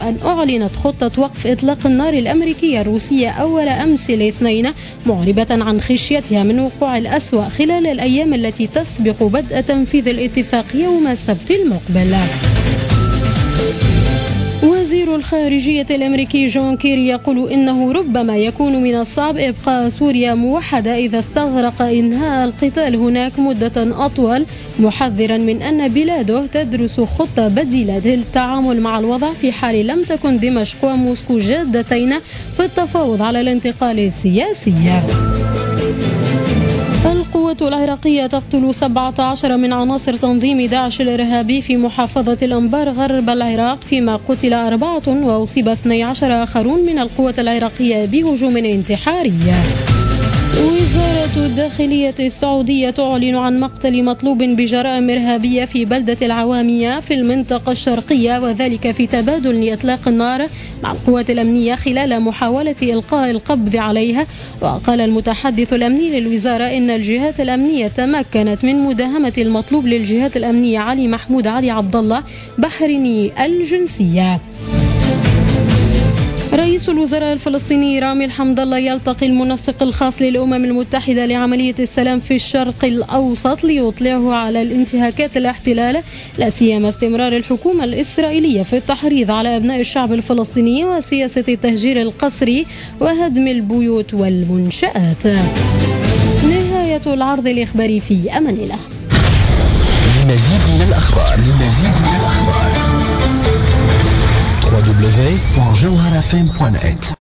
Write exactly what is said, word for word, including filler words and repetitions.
أن أعلنت خطة وقف إطلاق النار الأمريكية الروسية أول أمس الاثنين، معربة عن خشيتها من وقوع الأسوأ خلال الأيام التي تسبق بدء تنفيذ الاتفاق يوم السبت المقبل. وزير الخارجية الأمريكي جون كيري يقول إنه ربما يكون من الصعب إبقاء سوريا موحدة إذا استغرق إنهاء القتال هناك مدة أطول، محذرا من أن بلاده تدرس خطة بديلة للتعامل مع الوضع في حال لم تكن دمشق وموسكو جادتين في التفاوض على الانتقال السياسي. القوات العراقية تقتل سبعة عشر من عناصر تنظيم داعش الإرهابي في محافظة الأنبار غرب العراق، فيما قتل أربعة وأصيب اثني عشر آخرون من القوات العراقية بهجوم انتحاري. وزارة الداخلية السعودية تعلن عن مقتل مطلوب بجرائم إرهابية في بلدة العوامية في المنطقة الشرقية، وذلك في تبادل لإطلاق النار مع القوات الأمنية خلال محاولة إلقاء القبض عليها. وقال المتحدث الأمني للوزارة إن الجهات الأمنية تمكنت من مداهمة المطلوب للجهات الأمنية علي محمود علي عبد الله بحريني الجنسية. رئيس الوزراء الفلسطيني رامي الحمد الله يلتقي المنسق الخاص للأمم المتحدة لعملية السلام في الشرق الأوسط ليطلعه على الانتهاكات الاحتلال، لا سيما استمرار الحكومة الإسرائيلية في التحريض على أبناء الشعب الفلسطيني وسياسة التهجير القسري وهدم البيوت والمنشآت. نهاية العرض الإخباري في أمان الله. لمزيد من الأخبار لمزيد من الأخبار دبليو دبليو دبليو دوت جوهر اف ام دوت نت